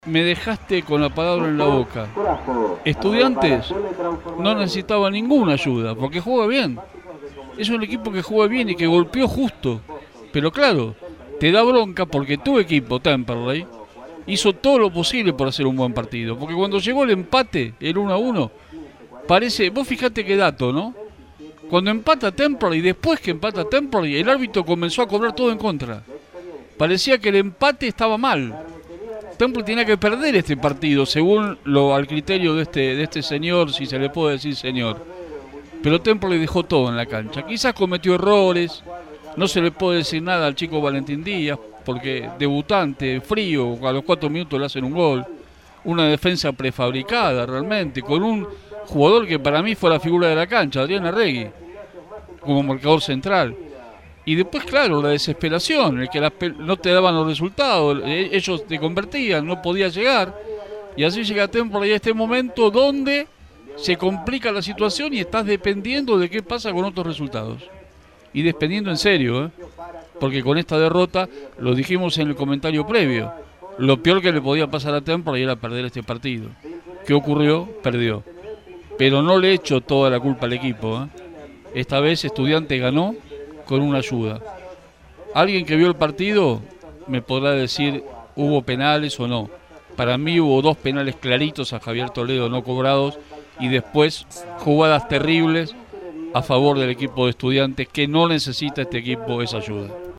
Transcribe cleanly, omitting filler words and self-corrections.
Me dejaste con la palabra en la boca. Estudiantes no necesitaba ninguna ayuda, porque juega bien. Es un equipo que juega bien y que golpeó justo. Pero claro, te da bronca porque tu equipo, Temperley, hizo todo lo posible por hacer un buen partido. Porque cuando llegó el empate, el 1-1, parece, vos fijate qué dato, ¿no? Cuando empata Temperley, después que empata Temperley, el árbitro comenzó a cobrar todo en contra. Parecía que el empate estaba mal. Temple tenía que perder este partido, según al criterio de este señor, si se le puede decir señor. Pero Temple le dejó todo en la cancha. Quizás cometió errores, no se le puede decir nada al chico Valentín Díaz, porque debutante, frío, a los 4 minutos le hacen un gol. Una defensa prefabricada realmente, con un jugador que para mí fue la figura de la cancha, Adrián Arregui, como marcador central. Y después, claro, la desesperación, el que no te daban los resultados, ellos te convertían, no podías llegar. Y así llega Temple a este momento donde se complica la situación y estás dependiendo de qué pasa con otros resultados. Y dependiendo en serio, porque con esta derrota, lo dijimos en el comentario previo, lo peor que le podía pasar a Temple era perder este partido. ¿Qué ocurrió? Perdió. Pero no le echo toda la culpa al equipo. Esta vez Estudiante ganó con una ayuda. Alguien que vio el partido me podrá decir hubo penales o no. Para mí hubo 2 penales claritos a Javier Toledo no cobrados y después jugadas terribles a favor del equipo de Estudiantes, que no necesita este equipo esa ayuda.